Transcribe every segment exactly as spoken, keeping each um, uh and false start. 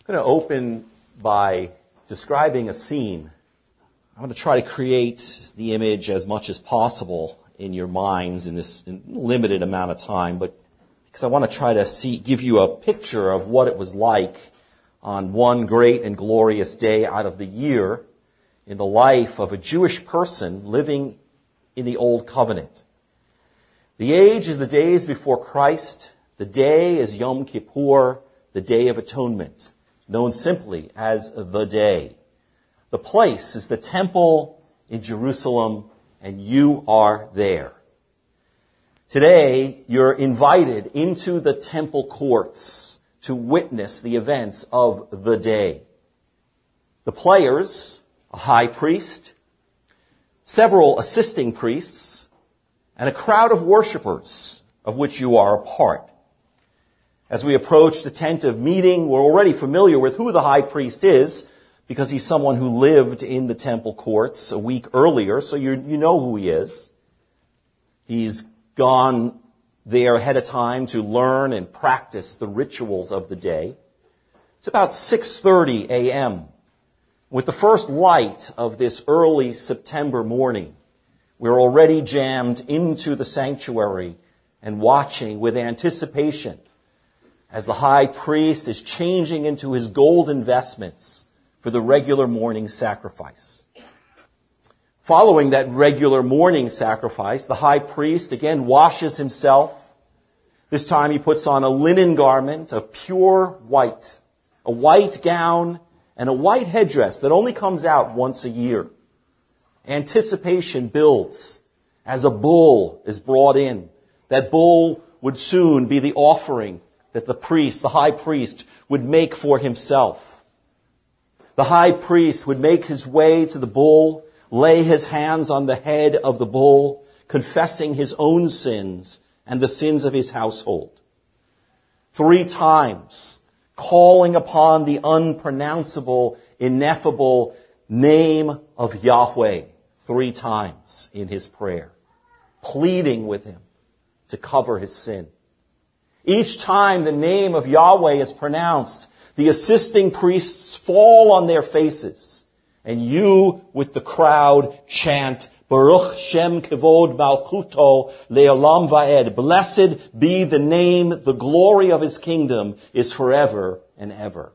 I'm going to open by describing a scene. I'm going to try to create the image as much as possible in your minds in this limited amount of time, but because I want to try to see, give you a picture of what it was like on one great and glorious day out of the year in the life of a Jewish person living in the Old Covenant. The age is the days before Christ. The day is Yom Kippur, the Day of Atonement, known simply as the Day. The place is the temple in Jerusalem, and you are there. Today, you're invited into the temple courts to witness the events of the day. The players, a high priest, several assisting priests, and a crowd of worshipers of which you are a part. As we approach the tent of meeting, we're already familiar with who the high priest is because he's someone who lived in the temple courts a week earlier, so you, you know who he is. He's gone there ahead of time to learn and practice the rituals of the day. It's about six thirty a.m. With the first light of this early September morning, we're already jammed into the sanctuary and watching with anticipation as the high priest is changing into his golden vestments for the regular morning sacrifice. Following that regular morning sacrifice, the high priest again washes himself. This time he puts on a linen garment of pure white, a white gown, and a white headdress that only comes out once a year. Anticipation builds as a bull is brought in. That bull would soon be the offering that the priest, the high priest, would make for himself. The high priest would make his way to the bull, lay his hands on the head of the bull, confessing his own sins and the sins of his household. Three times, calling upon the unpronounceable, ineffable name of Yahweh, three times in his prayer, pleading with him to cover his sin. Each time the name of Yahweh is pronounced, the assisting priests fall on their faces, and you, with the crowd, chant, Baruch Shem Kevod Malchuto Leolam Vaed. Blessed be the name, the glory of his kingdom is forever and ever.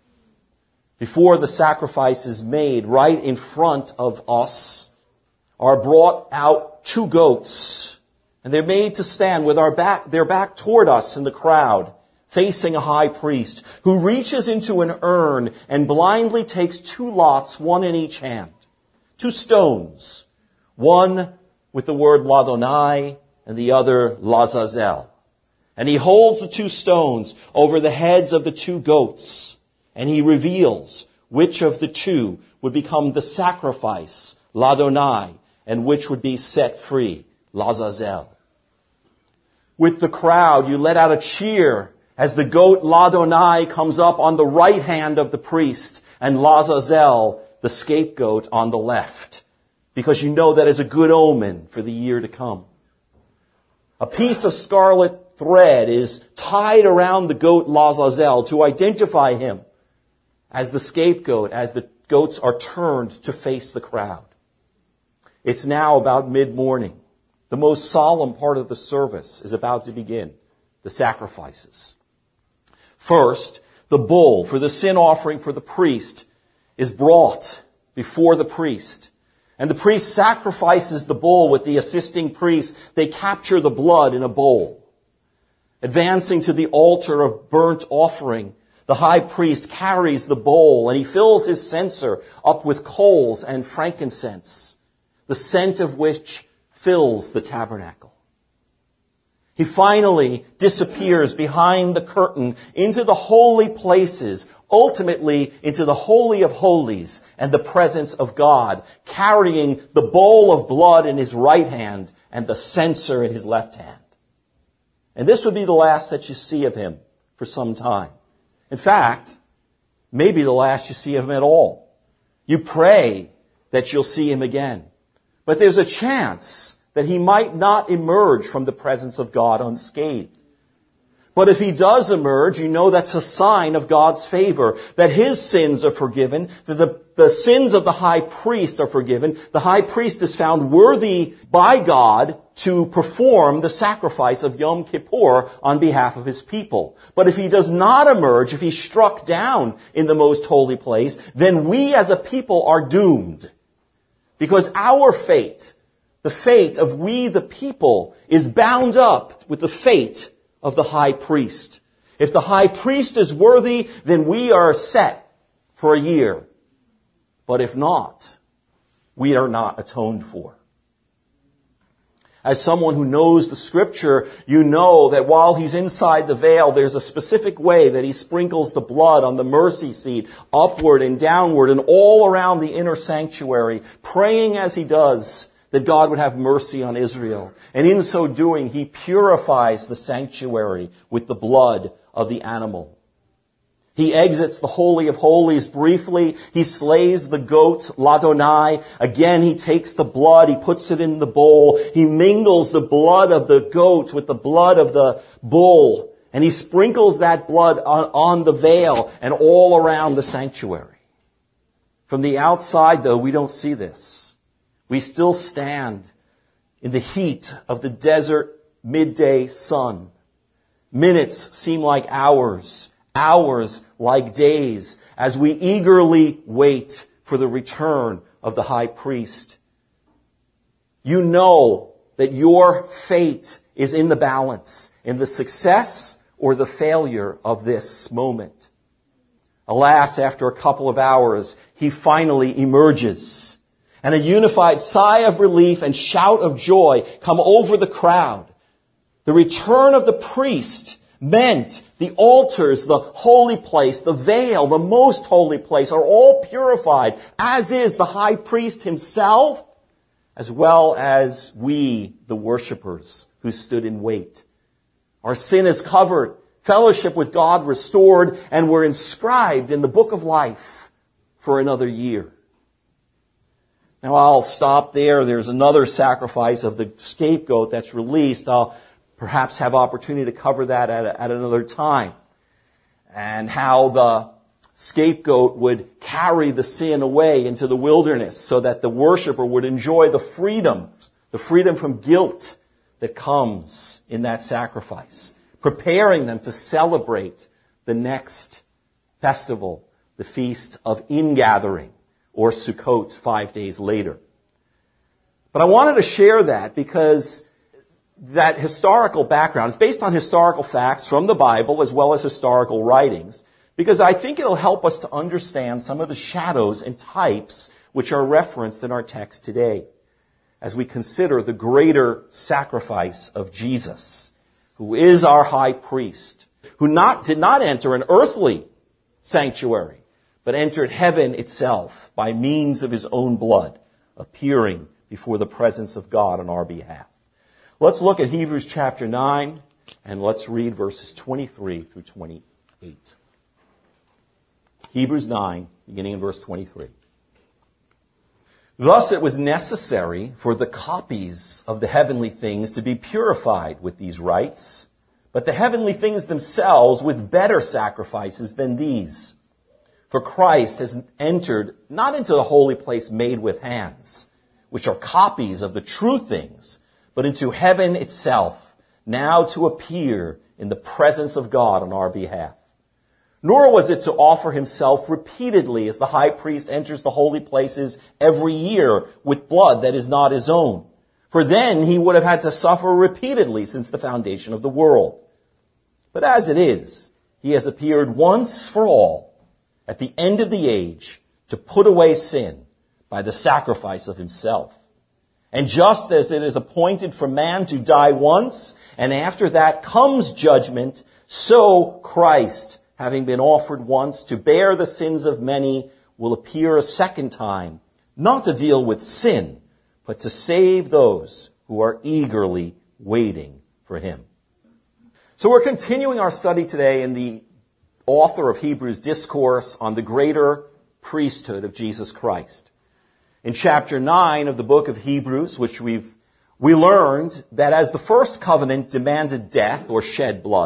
Before the sacrifice is made, right in front of us are brought out two goats. And they're made to stand with our back, their back toward us in the crowd, facing a high priest who reaches into an urn and blindly takes two lots, one in each hand. Two stones. One with the word Ladonai and the other Lazazel. And he holds the two stones over the heads of the two goats. And he reveals which of the two would become the sacrifice, Ladonai, and which would be set free, Lazazel. With the crowd, you let out a cheer as the goat Ladonai comes up on the right hand of the priest and Lazazel, the scapegoat, on the left, because you know that is a good omen for the year to come. A piece of scarlet thread is tied around the goat Lazazel to identify him as the scapegoat as the goats are turned to face the crowd. It's now about mid-morning. The most solemn part of the service is about to begin, the sacrifices. First, the bull for the sin offering for the priest is brought before the priest. And the priest sacrifices the bull with the assisting priest. They capture the blood in a bowl. Advancing to the altar of burnt offering, the high priest carries the bowl and he fills his censer up with coals and frankincense, the scent of which fills the tabernacle. He finally disappears behind the curtain into the holy places, ultimately into the Holy of Holies and the presence of God, carrying the bowl of blood in his right hand and the censer in his left hand. And this would be the last that you see of him for some time. In fact, maybe the last you see of him at all. You pray that you'll see him again. But there's a chance that he might not emerge from the presence of God unscathed. But if he does emerge, you know that's a sign of God's favor, that his sins are forgiven, that the, the sins of the high priest are forgiven. The high priest is found worthy by God to perform the sacrifice of Yom Kippur on behalf of his people. But if he does not emerge, if he's struck down in the most holy place, then we as a people are doomed. Because our fate, the fate of we the people, is bound up with the fate of the high priest. If the high priest is worthy, then we are set for a year. But if not, we are not atoned for. As someone who knows the scripture, you know that while he's inside the veil, there's a specific way that he sprinkles the blood on the mercy seat, upward and downward and all around the inner sanctuary, praying as he does that God would have mercy on Israel. And in so doing, he purifies the sanctuary with the blood of the animal. He exits the Holy of Holies briefly. He slays the goat, Ladonai. Again, he takes the blood. He puts it in the bowl. He mingles the blood of the goat with the blood of the bull. And he sprinkles that blood on, on the veil and all around the sanctuary. From the outside, though, we don't see this. We still stand in the heat of the desert midday sun. Minutes seem like hours, hours like days, as we eagerly wait for the return of the high priest. You know that your fate is in the balance, in the success or the failure of this moment. Alas, after a couple of hours, he finally emerges. And a unified sigh of relief and shout of joy come over the crowd. The return of the priest meant the altars, the holy place, the veil, the most holy place are all purified, as is the high priest himself, as well as we, the worshipers who stood in wait. Our sin is covered, fellowship with God restored, and we're inscribed in the book of life for another year. Now I'll stop there. There's another sacrifice of the scapegoat that's released. I'll perhaps have opportunity to cover that at, a, at another time. And how the scapegoat would carry the sin away into the wilderness so that the worshiper would enjoy the freedom, the freedom from guilt that comes in that sacrifice, preparing them to celebrate the next festival, the Feast of Ingathering, or Sukkot five days later. But I wanted to share that because that historical background is based on historical facts from the Bible as well as historical writings, because I think it'll help us to understand some of the shadows and types which are referenced in our text today as we consider the greater sacrifice of Jesus, who is our high priest, who not, did not enter an earthly sanctuary, but entered heaven itself by means of his own blood, appearing before the presence of God on our behalf. Let's look at Hebrews chapter nine, and let's read verses twenty-three through twenty-eight. Hebrews nine, beginning in verse twenty-three. Thus it was necessary for the copies of the heavenly things to be purified with these rites, but the heavenly things themselves with better sacrifices than these. For Christ has entered not into the holy place made with hands, which are copies of the true things, but into heaven itself, now to appear in the presence of God on our behalf. Nor was it to offer himself repeatedly as the high priest enters the holy places every year with blood that is not his own. For then he would have had to suffer repeatedly since the foundation of the world. But as it is, he has appeared once for all, at the end of the age, to put away sin by the sacrifice of himself. And just as it is appointed for man to die once, and after that comes judgment, so Christ, having been offered once to bear the sins of many, will appear a second time, not to deal with sin, but to save those who are eagerly waiting for him. So we're continuing our study today in the author of Hebrews' discourse on the greater priesthood of Jesus Christ. In chapter nine of the book of Hebrews, which we've we learned that as the first covenant demanded death or shed blood,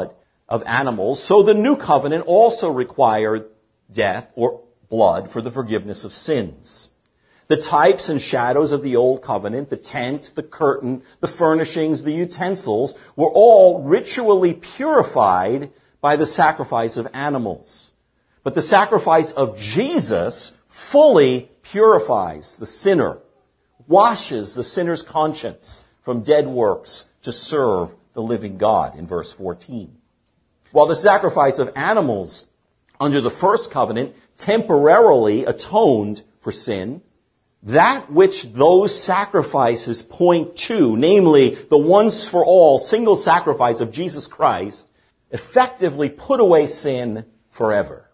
of animals, so the new covenant also required death or blood for the forgiveness of sins. The types and shadows of the old covenant, the tent, the curtain, the furnishings, the utensils, were all ritually purified by the sacrifice of animals. But the sacrifice of Jesus fully purifies the sinner, washes the sinner's conscience from dead works to serve the living God, in verse fourteen. While the sacrifice of animals under the first covenant temporarily atoned for sin, that which those sacrifices point to, namely the once-for-all single sacrifice of Jesus Christ, effectively put away sin forever.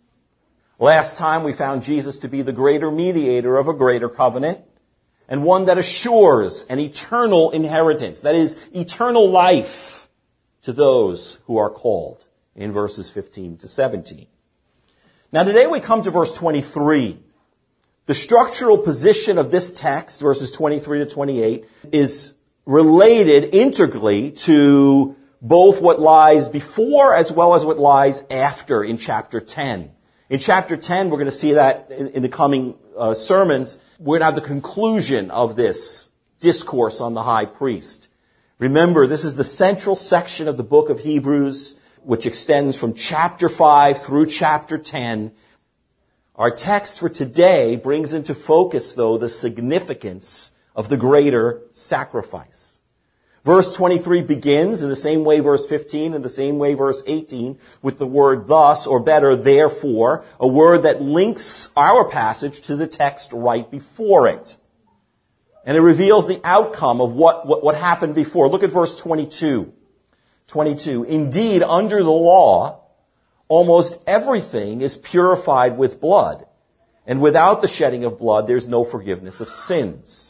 Last time we found Jesus to be the greater mediator of a greater covenant, and one that assures an eternal inheritance, that is, eternal life to those who are called, in verses fifteen to seventeen. Now today we come to verse twenty-three. The structural position of this text, verses twenty-three to twenty-eight, is related integrally to both what lies before as well as what lies after in chapter ten. In chapter ten, we're going to see that in, in the coming uh, sermons, we're going to have the conclusion of this discourse on the high priest. Remember, this is the central section of the book of Hebrews, which extends from chapter five through chapter ten. Our text for today brings into focus, though, the significance of the greater sacrifice. Verse twenty-three begins in the same way verse fifteen and the same way verse eighteen with the word thus, or better, therefore, a word that links our passage to the text right before it. And it reveals the outcome of what, what, what happened before. Look at verse twenty-two. twenty-two. Indeed, under the law, almost everything is purified with blood, and without the shedding of blood, there's no forgiveness of sins.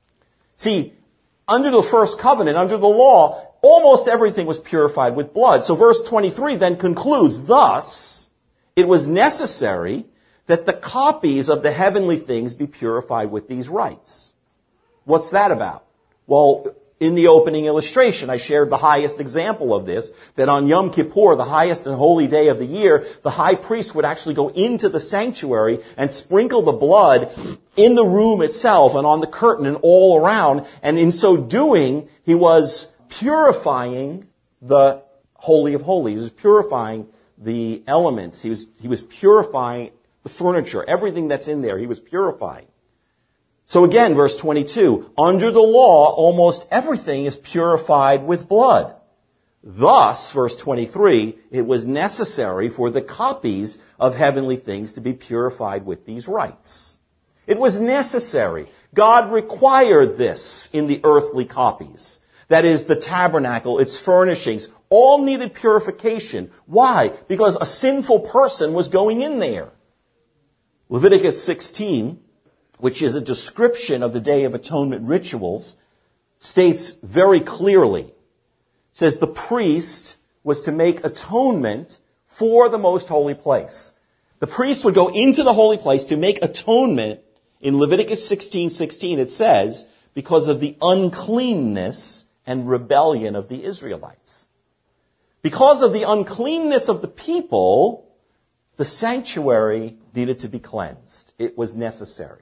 See, under the first covenant, under the law, almost everything was purified with blood. So verse twenty-three then concludes, thus, it was necessary that the copies of the heavenly things be purified with these rites. What's that about? Well, in the opening illustration, I shared the highest example of this, that on Yom Kippur, the highest and holy day of the year, the high priest would actually go into the sanctuary and sprinkle the blood in the room itself and on the curtain and all around. And in so doing, he was purifying the Holy of Holies. He was purifying the elements. He was, he was purifying the furniture, everything that's in there. He was purifying. So again, verse twenty-two, under the law, almost everything is purified with blood. Thus, verse twenty-three, it was necessary for the copies of heavenly things to be purified with these rites. It was necessary. God required this in the earthly copies. That is, the tabernacle, its furnishings, all needed purification. Why? Because a sinful person was going in there. Leviticus sixteen, which is a description of the Day of Atonement rituals, states very clearly, it says the priest was to make atonement for the most holy place. The priest would go into the holy place to make atonement. In Leviticus sixteen sixteen, it says, because of the uncleanness and rebellion of the Israelites. Because of the uncleanness of the people, the sanctuary needed to be cleansed. It was necessary.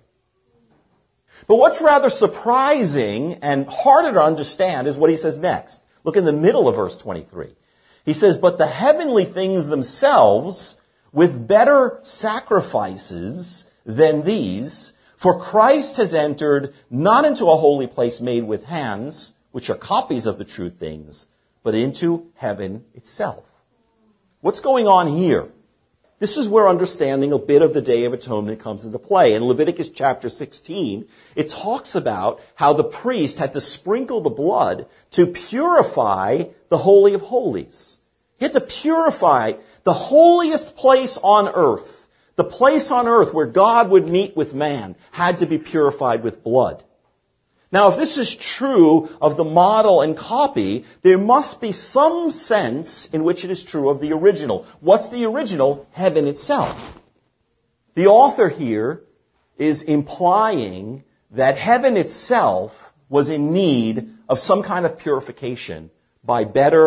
But what's rather surprising and harder to understand is what he says next. Look in the middle of verse twenty-three. He says, but the heavenly things themselves, with better sacrifices than these, for Christ has entered not into a holy place made with hands, which are copies of the true things, but into heaven itself. What's going on here? This is where understanding a bit of the Day of Atonement comes into play. In Leviticus chapter sixteen, it talks about how the priest had to sprinkle the blood to purify the Holy of Holies. He had to purify the holiest place on earth. The place on earth where God would meet with man had to be purified with blood. Now, if this is true of the model and copy, there must be some sense in which it is true of the original. What's the original? Heaven itself. The author here is implying that heaven itself was in need of some kind of purification by better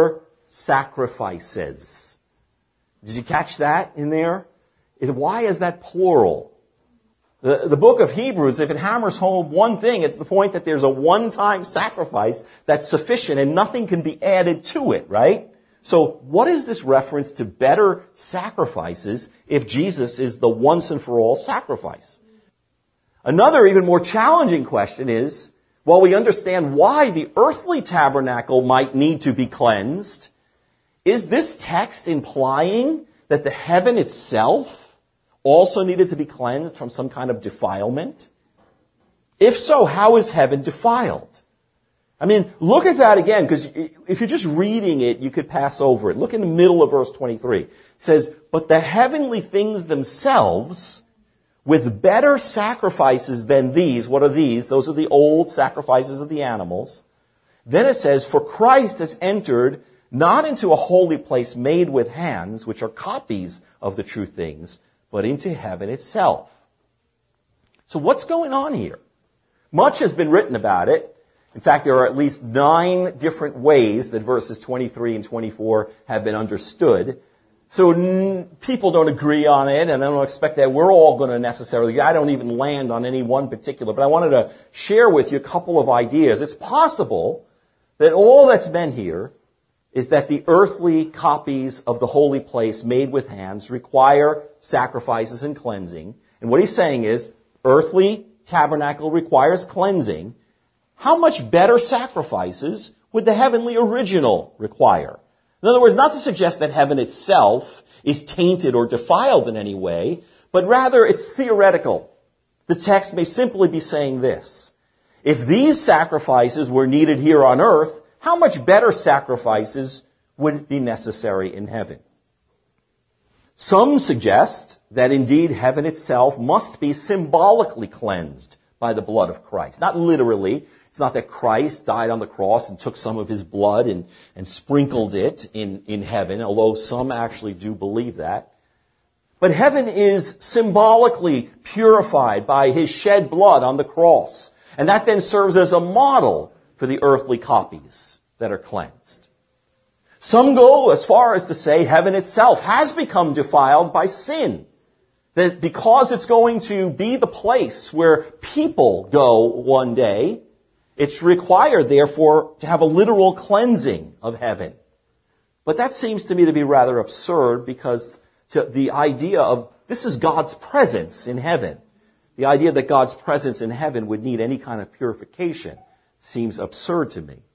sacrifices. Did you catch that in there? Why is that plural? The, the book of Hebrews, if it hammers home one thing, it's the point that there's a one-time sacrifice that's sufficient and nothing can be added to it, right? So what is this reference to better sacrifices if Jesus is the once and for all sacrifice? Another even more challenging question is, while we understand why the earthly tabernacle might need to be cleansed, is this text implying that the heaven itself also needed to be cleansed from some kind of defilement? If so, how is heaven defiled? I mean, look at that again, because if you're just reading it, you could pass over it. Look in the middle of verse twenty-three. It says, "But the heavenly things themselves, with better sacrifices than these," what are these? Those are the old sacrifices of the animals. Then it says, "For Christ has entered not into a holy place made with hands, which are copies of the true things, but into heaven itself." So what's going on here? Much has been written about it. In fact, there are at least nine different ways that verses twenty-three and twenty-four have been understood. So n- people don't agree on it, and I don't expect that we're all going to necessarily, I don't even land on any one particular, but I wanted to share with you a couple of ideas. It's possible that all that's meant here is that the earthly copies of the holy place made with hands require sacrifices and cleansing. And what he's saying is, earthly tabernacle requires cleansing. How much better sacrifices would the heavenly original require? In other words, not to suggest that heaven itself is tainted or defiled in any way, but rather it's theoretical. The text may simply be saying this: if these sacrifices were needed here on earth, how much better sacrifices would be necessary in heaven? Some suggest that indeed heaven itself must be symbolically cleansed by the blood of Christ. Not literally. It's not that Christ died on the cross and took some of his blood and, and sprinkled it in, in heaven, although some actually do believe that. But heaven is symbolically purified by his shed blood on the cross. And that then serves as a model for the earthly copies that are cleansed. Some go as far as to say heaven itself has become defiled by sin. That because it's going to be the place where people go one day, it's required, therefore, to have a literal cleansing of heaven. But that seems to me to be rather absurd, because to the idea of this is God's presence in heaven. The idea that God's presence in heaven would need any kind of purification seems absurd to me.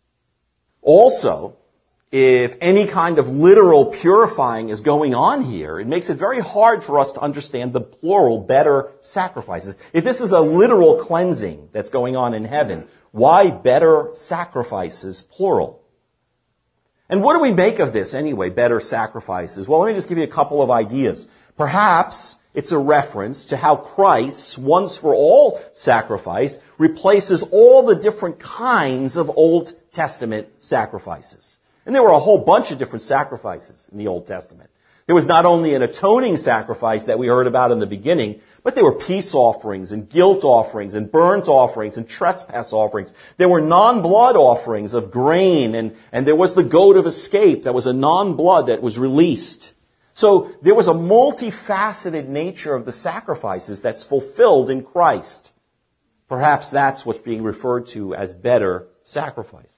Also, if any kind of literal purifying is going on here, it makes it very hard for us to understand the plural better sacrifices. If this is a literal cleansing that's going on in heaven, why better sacrifices, plural? And what do we make of this anyway, better sacrifices? Well, let me just give you a couple of ideas. Perhaps it's a reference to how Christ's once for all sacrifice replaces all the different kinds of Old Testament sacrifices. And there were a whole bunch of different sacrifices in the Old Testament. There was not only an atoning sacrifice that we heard about in the beginning, but there were peace offerings and guilt offerings and burnt offerings and trespass offerings. There were non-blood offerings of grain, and, and there was the goat of escape that was a non-blood that was released. So there was a multifaceted nature of the sacrifices that's fulfilled in Christ. Perhaps that's what's being referred to as better sacrifices.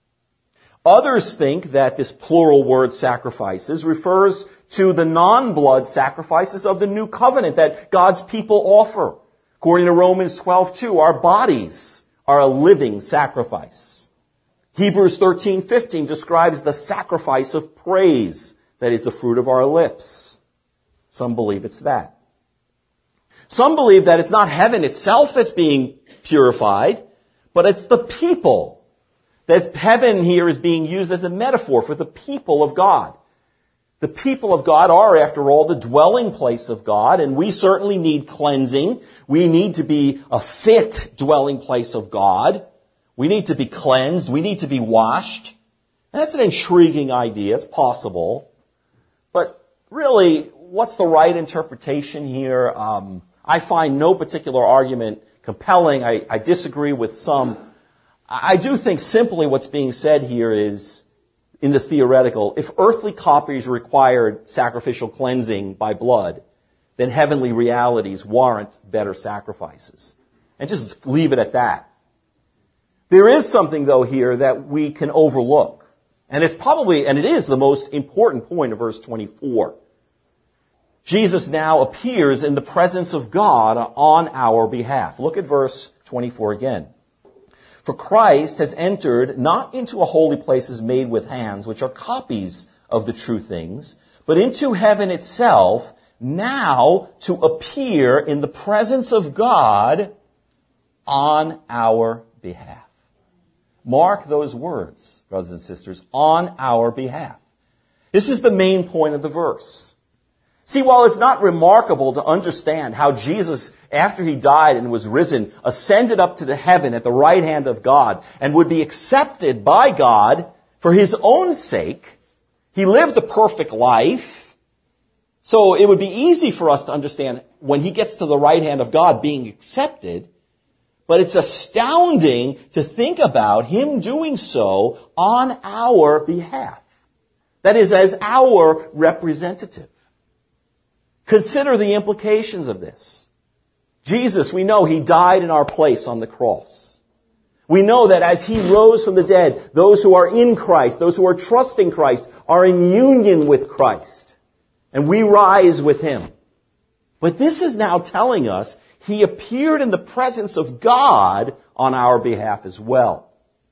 Others think that this plural word sacrifices refers to the non-blood sacrifices of the new covenant that God's people offer. According to Romans twelve two, our bodies are a living sacrifice. Hebrews thirteen fifteen describes the sacrifice of praise that is the fruit of our lips. Some believe it's that. Some believe that it's not heaven itself that's being purified, but it's the people. That heaven here is being used as a metaphor for the people of God. The people of God are, after all, the dwelling place of God, and we certainly need cleansing. We need to be a fit dwelling place of God. We need to be cleansed. We need to be washed. And that's an intriguing idea. It's possible. But really, what's the right interpretation here? Um, I find no particular argument compelling. I, I disagree with some. I do think simply what's being said here is in the theoretical, if earthly copies required sacrificial cleansing by blood, then heavenly realities warrant better sacrifices. And just leave it at that. There is something, though, here that we can overlook. And it's probably, and it is the most important point of verse twenty-four. Jesus now appears in the presence of God on our behalf. Look at verse twenty-four again. For Christ has entered not into a holy places made with hands, which are copies of the true things, but into heaven itself, now to appear in the presence of God on our behalf. Mark those words, brothers and sisters, on our behalf. This is the main point of the verse. See, while it's not remarkable to understand how Jesus, after he died and was risen, ascended up to the heaven at the right hand of God and would be accepted by God for his own sake, he lived the perfect life. So it would be easy for us to understand when he gets to the right hand of God being accepted. But it's astounding to think about him doing so on our behalf. That is, as our representative. Consider the implications of this. Jesus, we know he died in our place on the cross. We know that as he rose from the dead, those who are in Christ, those who are trusting Christ, are in union with Christ. And we rise with him. But this is now telling us he appeared in the presence of God on our behalf as well.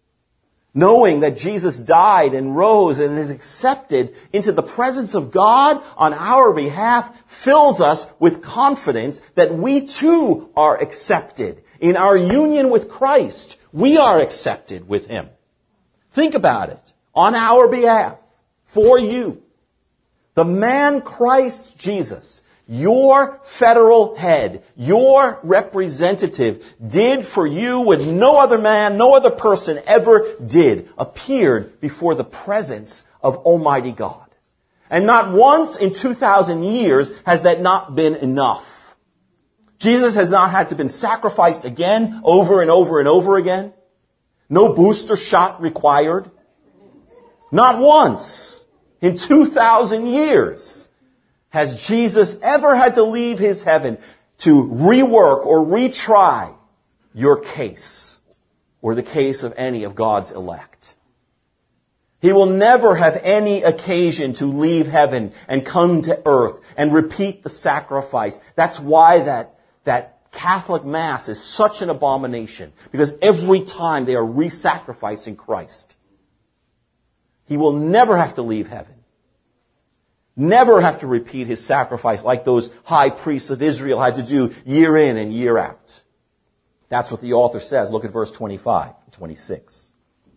Knowing that Jesus died and rose and is accepted into the presence of God on our behalf fills us with confidence that we too are accepted. In our union with Christ, we are accepted with him. Think about it. On our behalf. For you. The man Christ Jesus, your federal head, your representative, did for you what no other man, no other person ever did, appeared before the presence of Almighty God. And not once in two thousand years has that not been enough. Jesus has not had to been sacrificed again, over and over and over again. No booster shot required. Not once in two thousand years has Jesus ever had to leave his heaven to rework or retry your case or the case of any of God's elect. He will never have any occasion to leave heaven and come to earth and repeat the sacrifice. That's why that, that Catholic Mass is such an abomination, because every time they are re-sacrificing Christ. He will never have to leave heaven. Never have to repeat his sacrifice like those high priests of Israel had to do year in and year out. That's what the author says. Look at verse twenty-five and twenty-six.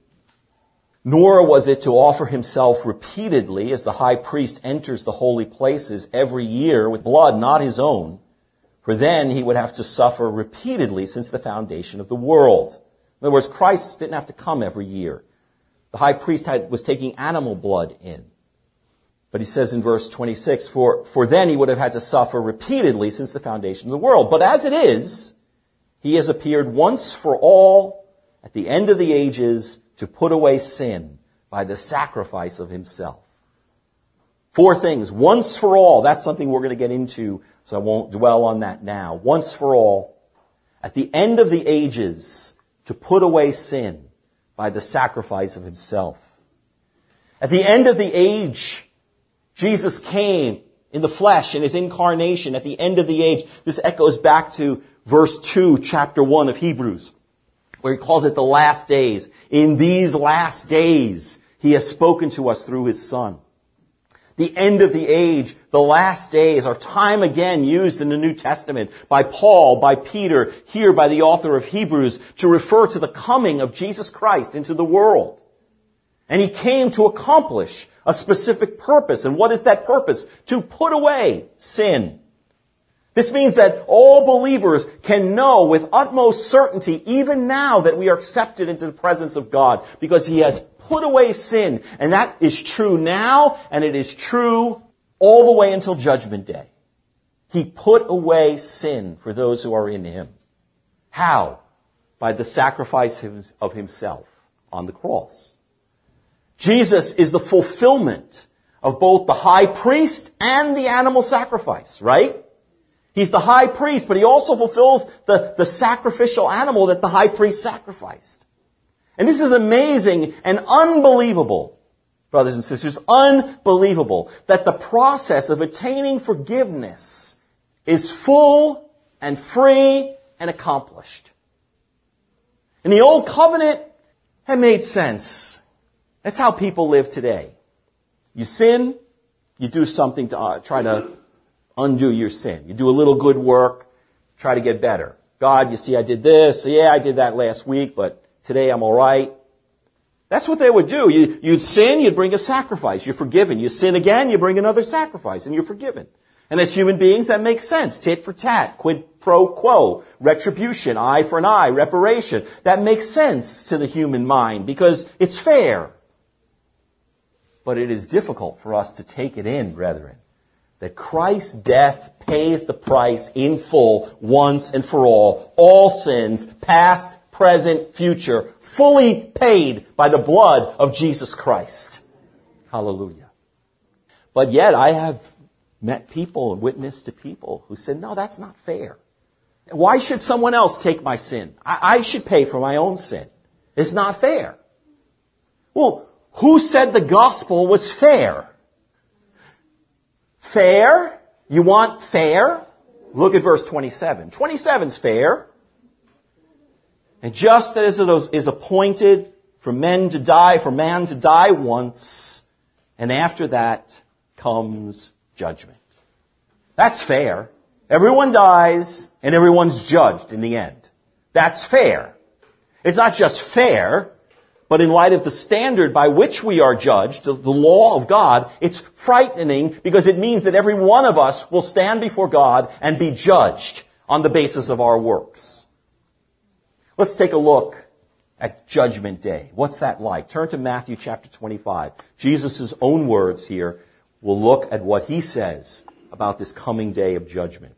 Nor was it to offer himself repeatedly as the high priest enters the holy places every year with blood not his own, for then he would have to suffer repeatedly since the foundation of the world. In other words, Christ didn't have to come every year. The high priest had, was taking animal blood in. But he says in verse twenty-six, for, for then he would have had to suffer repeatedly since the foundation of the world. But as it is, he has appeared once for all at the end of the ages to put away sin by the sacrifice of himself. Four things. Once for all. That's something we're going to get into, so I won't dwell on that now. Once for all. At the end of the ages to put away sin by the sacrifice of himself. At the end of the age, Jesus came in the flesh in his incarnation at the end of the age. This echoes back to verse two, chapter one of Hebrews, where he calls it the last days. In these last days, he has spoken to us through his Son. The end of the age, the last days, are time again used in the New Testament by Paul, by Peter, here by the author of Hebrews, to refer to the coming of Jesus Christ into the world. And he came to accomplish a specific purpose. And what is that purpose? To put away sin. This means that all believers can know with utmost certainty, even now, that we are accepted into the presence of God, because he has put away sin. And that is true now, and it is true all the way until Judgment Day. He put away sin for those who are in him. How? By the sacrifice of himself on the cross. Jesus is the fulfillment of both the high priest and the animal sacrifice, right? He's the high priest, but he also fulfills the, the sacrificial animal that the high priest sacrificed. And this is amazing and unbelievable, brothers and sisters, unbelievable that the process of attaining forgiveness is full and free and accomplished. In the old covenant, it made sense. That's how people live today. You sin, you do something to uh, try to undo your sin. You do a little good work, try to get better. God, you see, I did this. Yeah, I did that last week, but today I'm all right. That's what they would do. You, you'd sin, you'd bring a sacrifice. You're forgiven. You sin again, you bring another sacrifice, and you're forgiven. And as human beings, that makes sense. Tit for tat, quid pro quo, retribution, eye for an eye, reparation. That makes sense to the human mind because it's fair. But it is difficult for us to take it in, brethren, that Christ's death pays the price in full once and for all. All sins, past, present, future, fully paid by the blood of Jesus Christ. Hallelujah. But yet I have met people and witnessed to people who said, no, that's not fair. Why should someone else take my sin? I, I should pay for my own sin. It's not fair. Well, who said the gospel was fair? Fair? You want fair? Look at verse twenty-seven. twenty-seven's fair. And just as it is appointed for men to die, for man to die once, and after that comes judgment. That's fair. Everyone dies and everyone's judged in the end. That's fair. It's not just fair, but in light of the standard by which we are judged, the law of God, it's frightening because it means that every one of us will stand before God and be judged on the basis of our works. Let's take a look at Judgment Day. What's that like? Turn to Matthew chapter twenty-five. Jesus' own words here. We'll look at what he says about this coming day of judgment.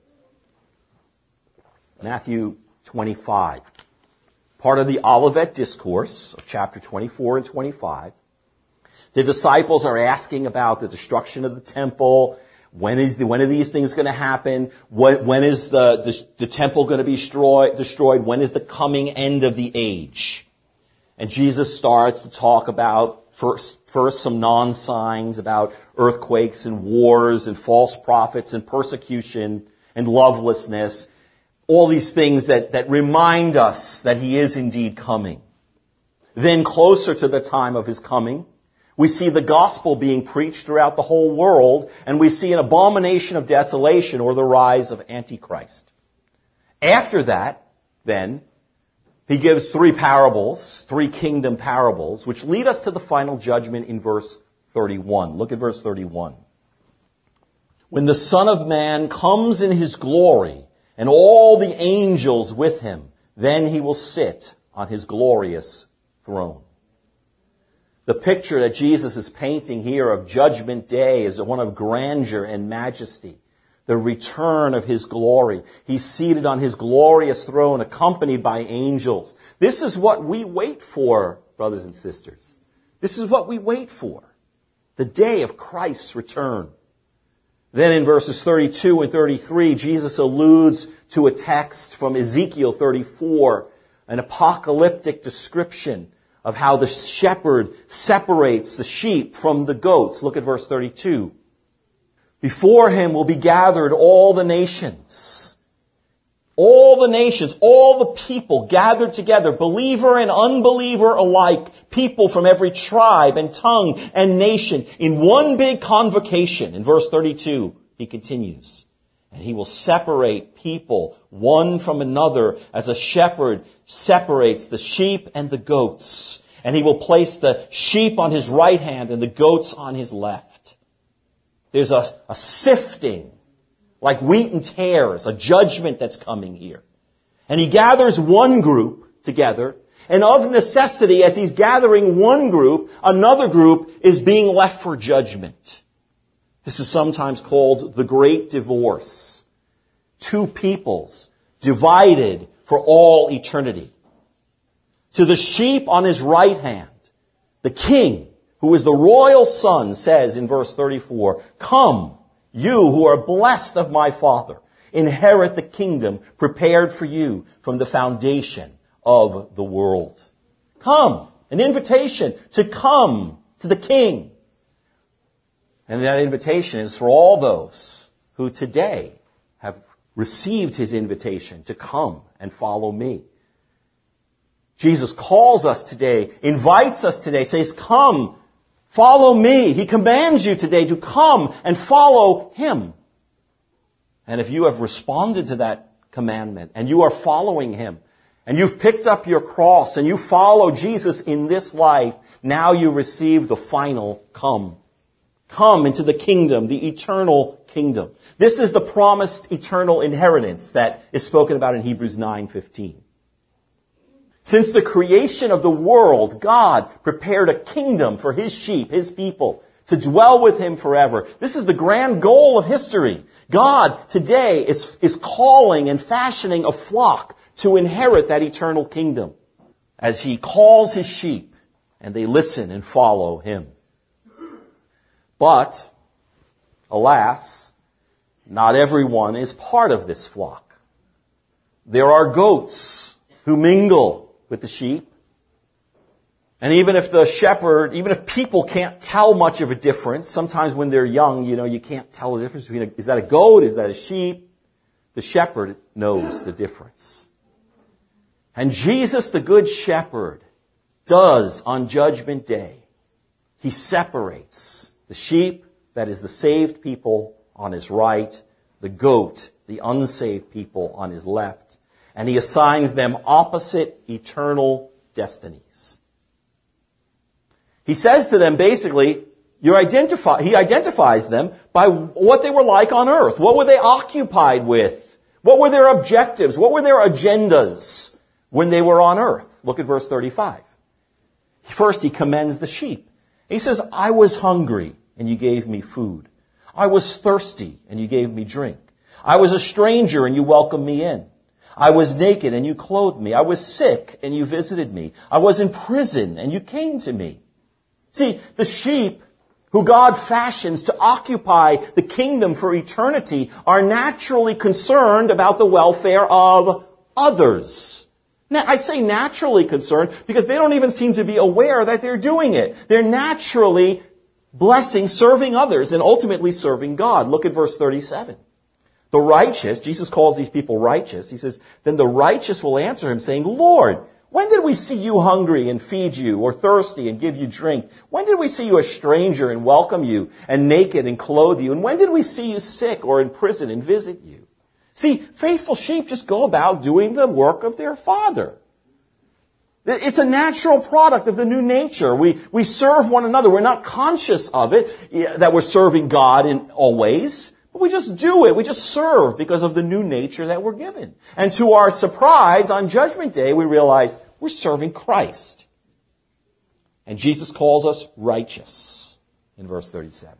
Matthew twenty-five. Part of the Olivet Discourse of chapter twenty-four and twenty-five. The disciples are asking about the destruction of the temple. When is the, when are these things going to happen? When, when is the, the, the temple going to be destroyed, destroyed? When is the coming end of the age? And Jesus starts to talk about first, first some non-signs about earthquakes and wars and false prophets and persecution and lovelessness. All these things that, that remind us that he is indeed coming. Then closer to the time of his coming, we see the gospel being preached throughout the whole world, and we see an abomination of desolation or the rise of Antichrist. After that, then, he gives three parables, three kingdom parables, which lead us to the final judgment in verse thirty-one. Look at verse thirty-one. When the Son of Man comes in his glory, and all the angels with him, then he will sit on his glorious throne. The picture that Jesus is painting here of Judgment Day is one of grandeur and majesty. The return of his glory. He's seated on his glorious throne, accompanied by angels. This is what we wait for, brothers and sisters. This is what we wait for. The day of Christ's return. Then in verses thirty-two and thirty-three, Jesus alludes to a text from Ezekiel thirty-four, an apocalyptic description of how the shepherd separates the sheep from the goats. Look at verse thirty-two. Before him will be gathered all the nations. All the nations, all the people gathered together, believer and unbeliever alike, people from every tribe and tongue and nation, in one big convocation. In verse thirty-two, he continues, and he will separate people one from another as a shepherd separates the sheep and the goats. And he will place the sheep on his right hand and the goats on his left. There's a, a sifting, like wheat and tares, a judgment that's coming here. And he gathers one group together, and of necessity, as he's gathering one group, another group is being left for judgment. This is sometimes called the Great Divorce. Two peoples divided for all eternity. To the sheep on his right hand, the king, who is the royal son, says in verse thirty-four, "Come, you who are blessed of my Father, inherit the kingdom prepared for you from the foundation of the world." Come, an invitation to come to the King. And that invitation is for all those who today have received his invitation to come and follow me. Jesus calls us today, invites us today, says, "Come, follow me." He commands you today to come and follow him. And if you have responded to that commandment and you are following him, and you've picked up your cross and you follow Jesus in this life, now you receive the final come. Come into the kingdom, the eternal kingdom. This is the promised eternal inheritance that is spoken about in Hebrews nine fifteen. Since the creation of the world, God prepared a kingdom for his sheep, his people, to dwell with him forever. This is the grand goal of history. God today is, is calling and fashioning a flock to inherit that eternal kingdom as he calls his sheep and they listen and follow him. But, alas, not everyone is part of this flock. There are goats who mingle with the sheep. And even if the shepherd, even if people can't tell much of a difference, sometimes when they're young, you know, you can't tell the difference between, a, is that a goat, is that a sheep? The shepherd knows the difference. And Jesus, the Good Shepherd, does on Judgment Day. He separates the sheep, that is the saved people, on his right, the goat, the unsaved people, on his left, and he assigns them opposite eternal destinies. He says to them basically, you identify, he identifies them by what they were like on earth. What were they occupied with? What were their objectives? What were their agendas when they were on earth? Look at verse thirty-five. First, he commends the sheep. He says, "I was hungry, and you gave me food. I was thirsty, and you gave me drink. I was a stranger, and you welcomed me in. I was naked, and you clothed me. I was sick, and you visited me. I was in prison, and you came to me." See, the sheep who God fashions to occupy the kingdom for eternity are naturally concerned about the welfare of others. Now, I say naturally concerned because they don't even seem to be aware that they're doing it. They're naturally blessing, serving others, and ultimately serving God. Look at verse thirty-seven. The righteous, Jesus calls these people righteous. He says, "Then the righteous will answer him saying, 'Lord, when did we see you hungry and feed you, or thirsty and give you drink? When did we see you a stranger and welcome you, and naked and clothe you? And when did we see you sick or in prison and visit you?'" See, faithful sheep just go about doing the work of their Father. It's a natural product of the new nature. We, we serve one another. We're not conscious of it, that we're serving God in always. But we just do it. We just serve because of the new nature that we're given. And to our surprise, on Judgment Day, we realize we're serving Christ. And Jesus calls us righteous in verse thirty-seven.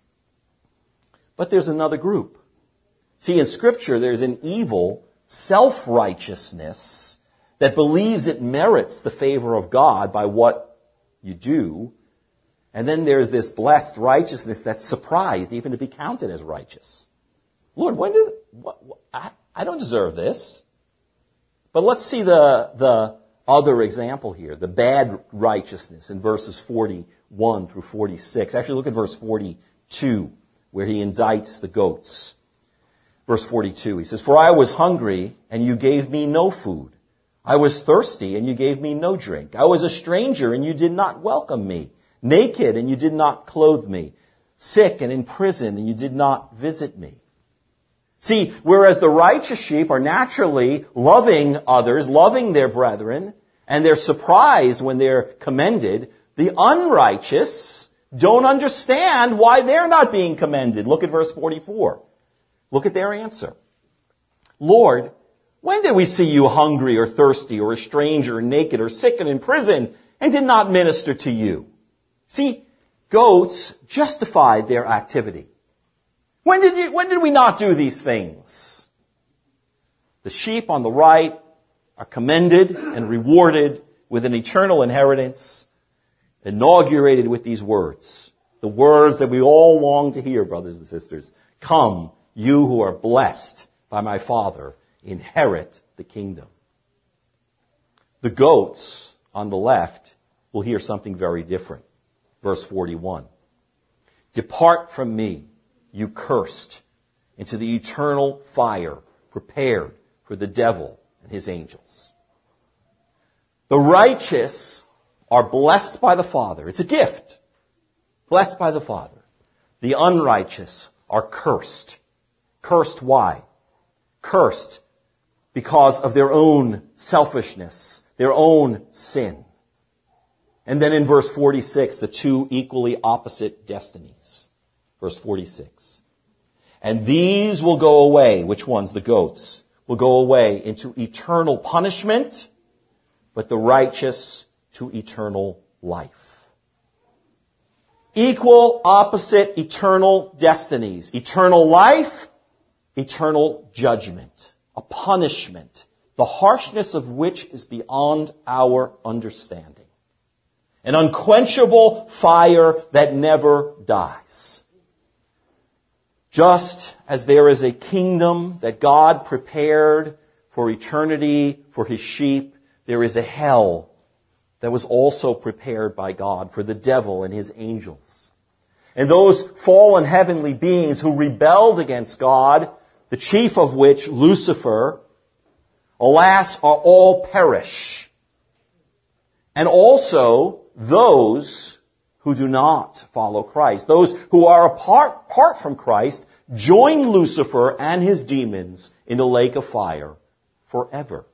But there's another group. See, in Scripture, there's an evil self-righteousness that believes it merits the favor of God by what you do. And then there's this blessed righteousness that's surprised even to be counted as righteous. Lord, when did, what, what, I, I don't deserve this. But let's see the, the other example here, the bad righteousness in verses forty-one through forty-six. Actually, look at verse forty-two, where he indicts the goats. Verse forty-two, he says, "For I was hungry, and you gave me no food. I was thirsty, and you gave me no drink. I was a stranger, and you did not welcome me. Naked, and you did not clothe me. Sick and in prison, and you did not visit me." See, whereas the righteous sheep are naturally loving others, loving their brethren, and they're surprised when they're commended, the unrighteous don't understand why they're not being commended. Look at verse forty-four. Look at their answer. "Lord, when did we see you hungry or thirsty or a stranger or naked or sick and in prison and did not minister to you?" See, goats justified their activity. When did you, when did we not do these things? The sheep on the right are commended and rewarded with an eternal inheritance. inaugurated with these words. The words that we all long to hear, brothers and sisters. Come, you who are blessed by my Father, inherit the kingdom. The goats on the left will hear something very different. Verse forty-one. Depart from me, you cursed, into the eternal fire prepared for the devil and his angels. The righteous are blessed by the Father. It's a gift. Blessed by the Father. The unrighteous are cursed. Cursed why? Cursed because of their own selfishness, their own sin. And then in verse forty-six, the two equally opposite destinies. Verse forty-six. And these will go away. Which ones? The goats will go away into eternal punishment, but the righteous to eternal life. Equal, opposite, eternal destinies. Eternal life, eternal judgment. A punishment, the harshness of which is beyond our understanding. An unquenchable fire that never dies. Just as there is a kingdom that God prepared for eternity for his sheep, there is a hell that was also prepared by God for the devil and his angels. And those fallen heavenly beings who rebelled against God, the chief of which, Lucifer, alas, are all perish. And also those who do not follow Christ, those who are apart, apart from Christ, join Lucifer and his demons in the lake of fire forever.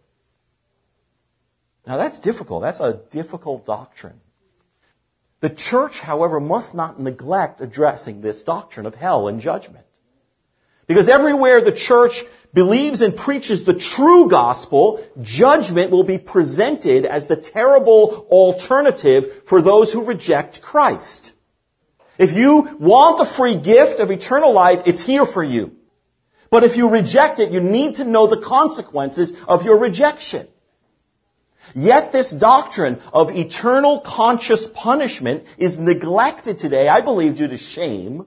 Now that's difficult. That's a difficult doctrine. The church, however, must not neglect addressing this doctrine of hell and judgment. Because everywhere the church believes and preaches the true gospel, judgment will be presented as the terrible alternative for those who reject Christ. If you want the free gift of eternal life, it's here for you. But if you reject it, you need to know the consequences of your rejection. Yet this doctrine of eternal conscious punishment is neglected today, I believe, due to shame.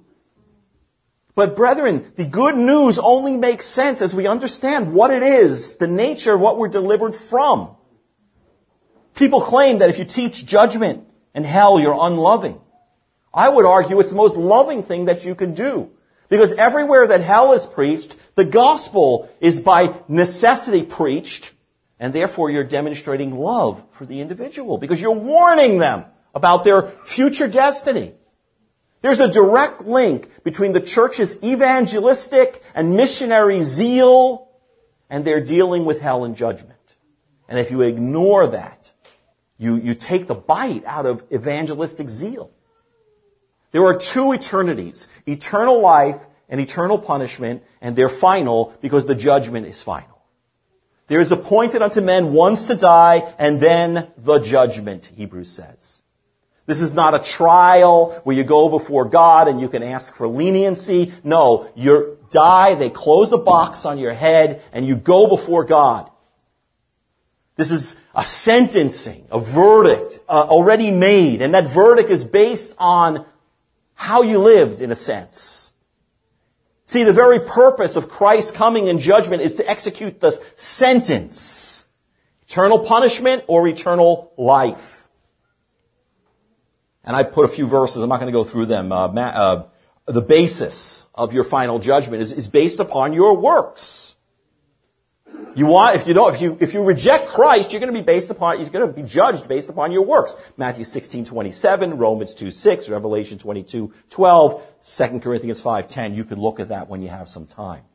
But brethren, the good news only makes sense as we understand what it is, the nature of what we're delivered from. People claim that if you teach judgment and hell, you're unloving. I would argue it's the most loving thing that you can do. Because everywhere that hell is preached, the gospel is by necessity preached, and therefore you're demonstrating love for the individual because you're warning them about their future destiny. There's a direct link between the church's evangelistic and missionary zeal and their dealing with hell and judgment. And if you ignore that, you, you take the bite out of evangelistic zeal. There are two eternities, eternal life and eternal punishment, and they're final because the judgment is final. There is appointed unto men once to die, and then the judgment, Hebrews says. This is not a trial where you go before God and you can ask for leniency. No, you die, they close the box on your head, and you go before God. This is a sentencing, a verdict uh, already made, and that verdict is based on how you lived, in a sense. See, the very purpose of Christ's coming in judgment is to execute the sentence. Eternal punishment or eternal life. And I put a few verses, I'm not going to go through them. Uh, uh, the basis of your final judgment is, is based upon your works. You want, if you don't, if you, if you reject Christ, you're going to be based upon, you're going to be judged based upon your works. Matthew sixteen twenty-seven, Romans two six, Revelation twenty-two twelve, Second Corinthians five ten. You can look at that when you have some time.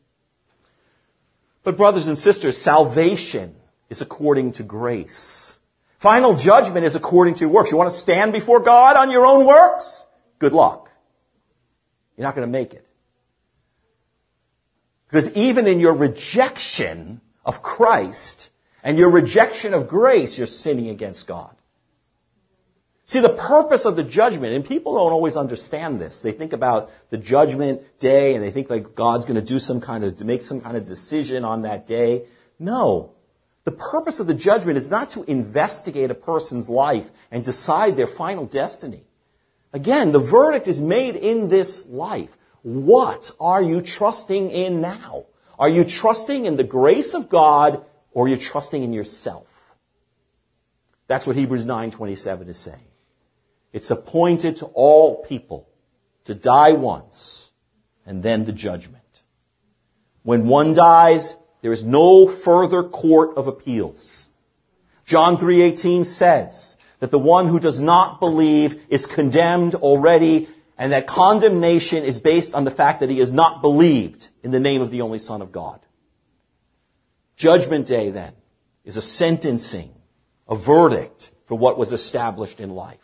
But brothers and sisters, salvation is according to grace. Final judgment is according to your works. You want to stand before God on your own works? Good luck. You're not going to make it. Because even in your rejection of Christ and your rejection of grace, you're sinning against God. See, the purpose of the judgment, and people don't always understand this. They think about the judgment day and they think like God's going to do some kind of, to make some kind of decision on that day. No. The purpose of the judgment is not to investigate a person's life and decide their final destiny. Again, the verdict is made in this life. What are you trusting in now? Are you trusting in the grace of God, or are you trusting in yourself? That's what Hebrews nine twenty-seven is saying. It's appointed to all people to die once, and then the judgment. When one dies, there is no further court of appeals. John three eighteen says that the one who does not believe is condemned already, and that condemnation is based on the fact that he has not believed in the name of the only Son of God. Judgment Day, then, is a sentencing, a verdict for what was established in life.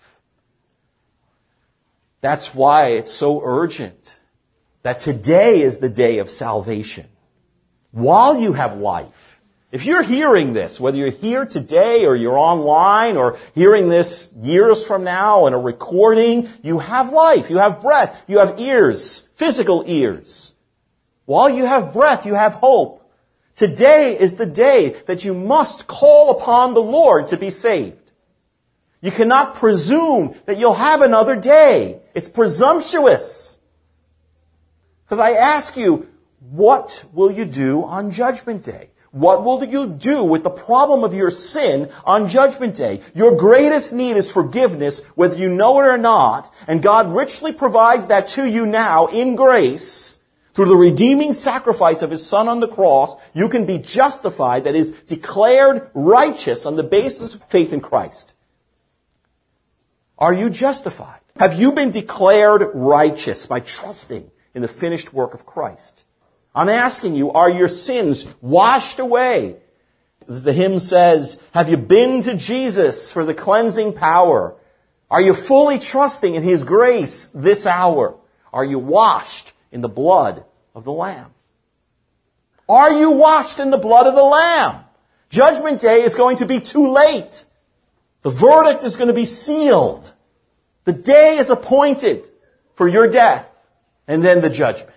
That's why it's so urgent that today is the day of salvation. While you have life, if you're hearing this, whether you're here today or you're online or hearing this years from now in a recording, you have life, you have breath, you have ears, physical ears. While you have breath, you have hope. Today is the day that you must call upon the Lord to be saved. You cannot presume that you'll have another day. It's presumptuous. Because I ask you, what will you do on Judgment Day? What will you do with the problem of your sin on Judgment Day? Your greatest need is forgiveness, whether you know it or not, and God richly provides that to you now in grace. Through the redeeming sacrifice of His Son on the cross, you can be justified, that is, declared righteous on the basis of faith in Christ. Are you justified? Have you been declared righteous by trusting in the finished work of Christ? I'm asking you, are your sins washed away? As the hymn says, have you been to Jesus for the cleansing power? Are you fully trusting in His grace this hour? Are you washed in the blood of the Lamb? Are you washed in the blood of the Lamb? Judgment Day is going to be too late. The verdict is going to be sealed. The day is appointed for your death, and then the judgment.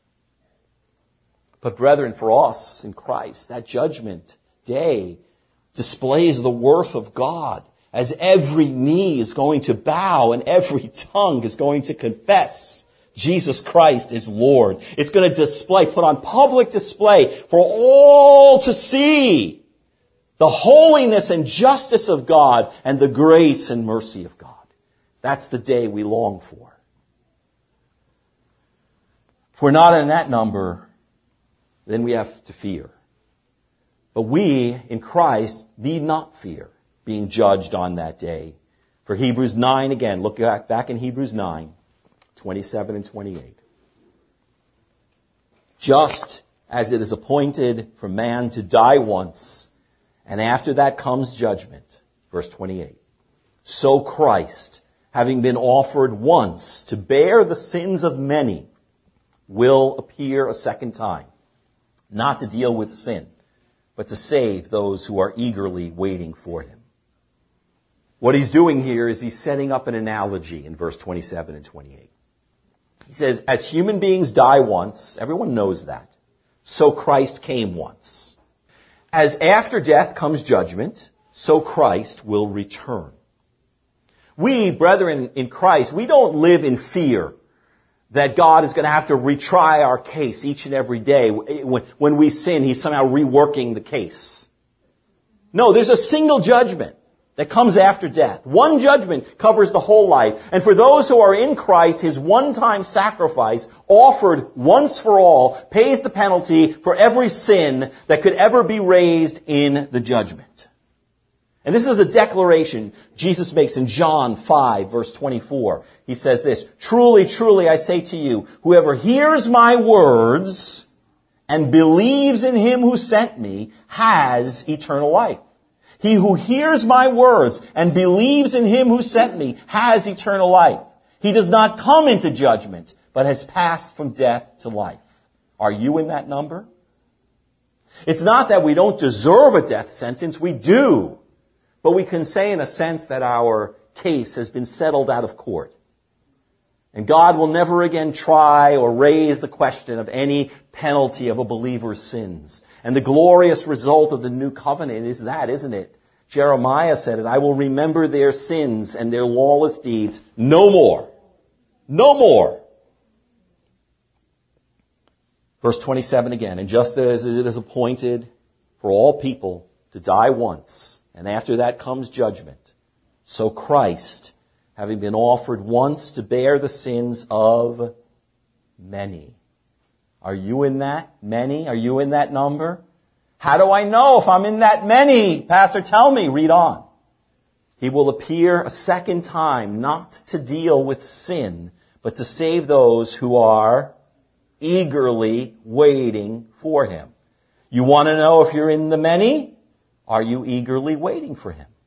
But brethren, for us in Christ, that judgment day displays the worth of God, as every knee is going to bow and every tongue is going to confess Jesus Christ is Lord. It's going to display, put on public display for all to see the holiness and justice of God and the grace and mercy of God. That's the day we long for. If we're not in that number, then we have to fear. But we, in Christ, need not fear being judged on that day. For Hebrews nine, again, look back, back in Hebrews nine, twenty-seven and twenty-eight. Just as it is appointed for man to die once, and after that comes judgment, verse twenty-eight, so Christ, having been offered once to bear the sins of many, will appear a second time, not to deal with sin, but to save those who are eagerly waiting for Him. What He's doing here is He's setting up an analogy in verse twenty-seven and twenty-eight. He says, as human beings die once, everyone knows that, so Christ came once. As after death comes judgment, so Christ will return. We, brethren in Christ, we don't live in fear that God is going to have to retry our case each and every day. When, when we sin, He's somehow reworking the case. No, there's a single judgment that comes after death. One judgment covers the whole life. And for those who are in Christ, His one-time sacrifice, offered once for all, pays the penalty for every sin that could ever be raised in the judgment. And this is a declaration Jesus makes in John five, verse twenty-four. He says this, truly, truly, I say to you, whoever hears my words and believes in Him who sent me has eternal life. He who hears my words and believes in Him who sent me has eternal life. He does not come into judgment, but has passed from death to life. Are you in that number? It's not that we don't deserve a death sentence. We do. But we can say in a sense that our case has been settled out of court. And God will never again try or raise the question of any penalty of a believer's sins. And the glorious result of the new covenant is that, isn't it? Jeremiah said it, I will remember their sins and their lawless deeds no more. No more. Verse twenty-seven again, and just as it is appointed for all people to die once, and after that comes judgment, so Christ, having been offered once to bear the sins of many. Are you in that many? Are you in that number? How do I know if I'm in that many? Pastor, tell me. Read on. He will appear a second time, not to deal with sin, but to save those who are eagerly waiting for him. You want to know if you're in the many? Are you eagerly waiting for him?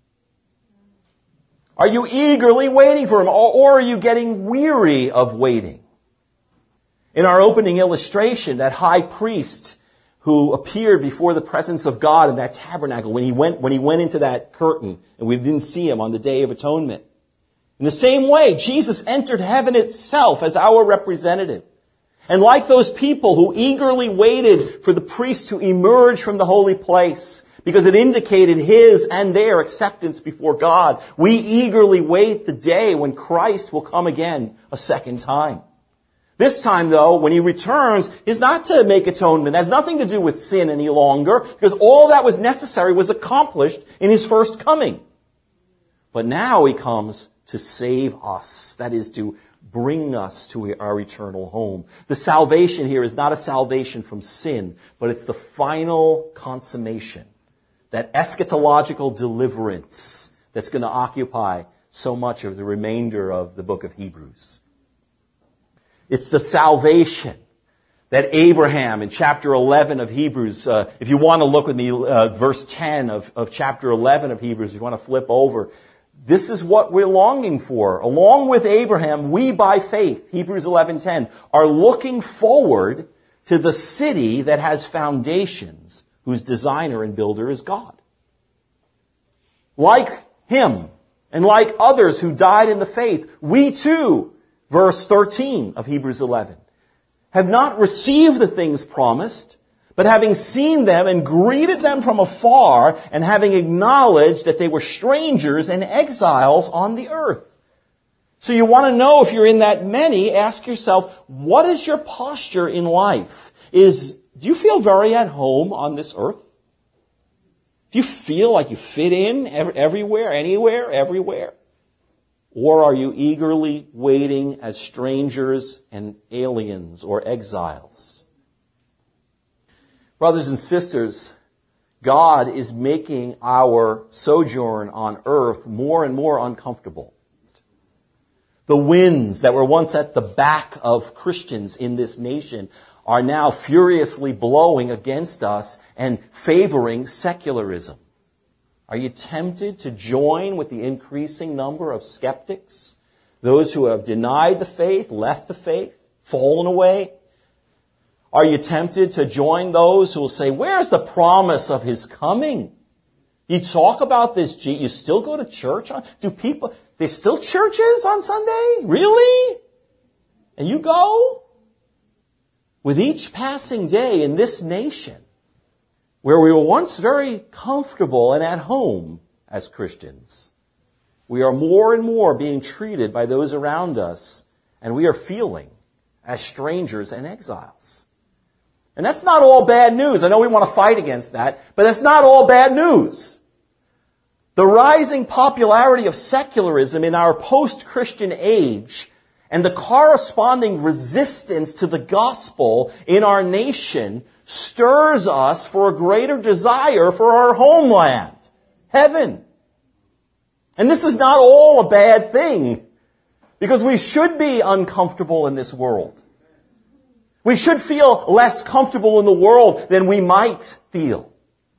Are you eagerly waiting for him? Or, or are you getting weary of waiting? In our opening illustration, that high priest who appeared before the presence of God in that tabernacle when he went, when he went into that curtain and we didn't see him on the Day of Atonement. In the same way, Jesus entered heaven itself as our representative. And like those people who eagerly waited for the priest to emerge from the holy place, because it indicated his and their acceptance before God, we eagerly wait the day when Christ will come again a second time. This time, though, when he returns, is not to make atonement. It has nothing to do with sin any longer, because all that was necessary was accomplished in his first coming. But now he comes to save us. That is, to bring us to our eternal home. The salvation here is not a salvation from sin, but it's the final consummation. That eschatological deliverance that's going to occupy so much of the remainder of the book of Hebrews. It's the salvation that Abraham in chapter eleven of Hebrews, uh, if you want to look with me, uh, verse ten of, of chapter eleven of Hebrews, if you want to flip over, this is what we're longing for. Along with Abraham, we by faith, Hebrews eleven ten, are looking forward to the city that has foundations, whose designer and builder is God. Like him, and like others who died in the faith, we too, verse thirteen of Hebrews eleven, have not received the things promised, but having seen them and greeted them from afar, and having acknowledged that they were strangers and exiles on the earth. So you want to know if you're in that many, ask yourself, what is your posture in life? Is, do you feel very at home on this earth? Do you feel like you fit in everywhere, anywhere, everywhere? Or are you eagerly waiting as strangers and aliens or exiles? Brothers and sisters, God is making our sojourn on earth more and more uncomfortable. The winds that were once at the back of Christians in this nation are now furiously blowing against us and favoring secularism. Are you tempted to join with the increasing number of skeptics? Those who have denied the faith, left the faith, fallen away? Are you tempted to join those who will say, where's the promise of his coming? You talk about this, you still go to church? Do people, there's still churches on Sunday? Really? And you go? With each passing day in this nation, where we were once very comfortable and at home as Christians, we are more and more being treated by those around us, and we are feeling as strangers and exiles. And that's not all bad news. I know we want to fight against that, but that's not all bad news. The rising popularity of secularism in our post-Christian age and the corresponding resistance to the gospel in our nation stirs us for a greater desire for our homeland, heaven. And this is not all a bad thing, because we should be uncomfortable in this world. We should feel less comfortable in the world than we might feel.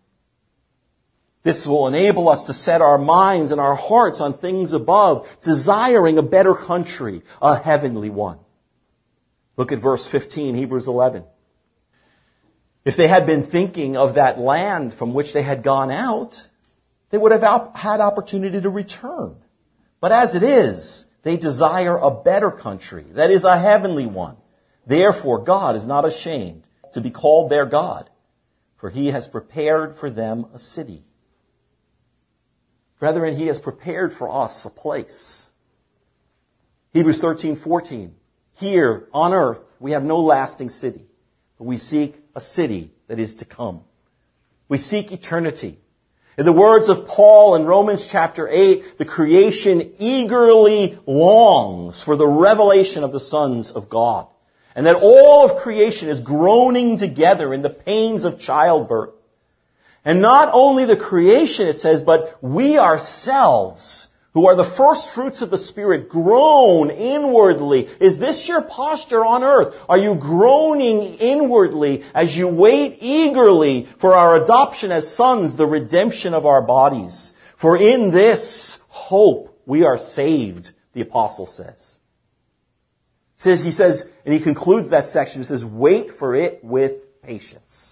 This will enable us to set our minds and our hearts on things above, desiring a better country, a heavenly one. Look at verse fifteen, Hebrews eleven. If they had been thinking of that land from which they had gone out, they would have had opportunity to return. But as it is, They desire a better country, that is, a heavenly one. Therefore, God is not ashamed to be called their God, for he has prepared for them a city. Brethren, he has prepared for us a place. Hebrews thirteen fourteen. Here on earth we have no lasting city, but we seek a city that is to come. We seek eternity. In the words of Paul in Romans chapter eight, the creation eagerly longs for the revelation of the sons of God. And that all of creation is groaning together in the pains of childbirth. And not only the creation, it says, but we ourselves, who are the first fruits of the Spirit, groan inwardly. Is this your posture on earth? Are you groaning inwardly as you wait eagerly for our adoption as sons, the redemption of our bodies? For in this hope we are saved, the apostle says. He says, he says, and he concludes that section, he says, wait for it with patience.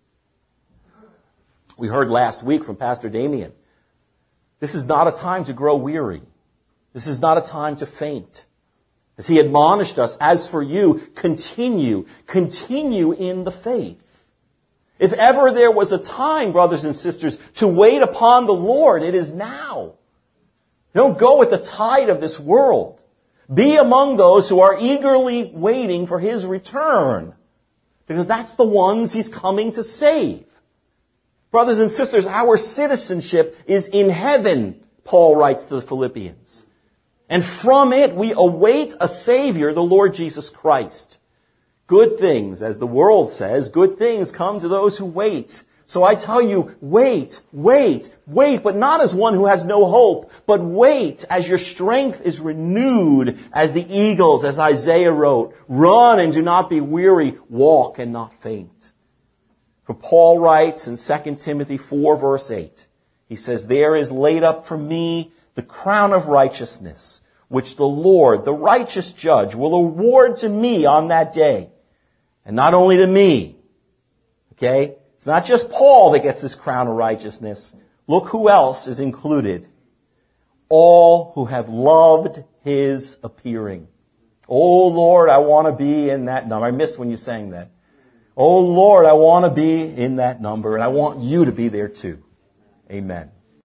We heard last week from Pastor Damien. This is not a time to grow weary. This is not a time to faint. As he admonished us, as for you, continue, continue in the faith. If ever there was a time, brothers and sisters, to wait upon the Lord, it is now. Don't go with the tide of this world. Be among those who are eagerly waiting for his return, because that's the ones he's coming to save. Brothers and sisters, our citizenship is in heaven, Paul writes to the Philippians. And from it we await a Savior, the Lord Jesus Christ. Good things, as the world says, good things come to those who wait. So I tell you, wait, wait, wait, but not as one who has no hope, but wait as your strength is renewed as the eagles, as Isaiah wrote. Run and do not be weary, walk and not faint. For Paul writes in Second Timothy four, verse eight, he says, there is laid up for me the crown of righteousness, which the Lord, the righteous judge, will award to me on that day. And not only to me, okay? It's not just Paul that gets this crown of righteousness. Look who else is included. All who have loved his appearing. Oh Lord, I want to be in that number. I missed when you sang that. Oh Lord, I want to be in that number, and I want you to be there too. Amen.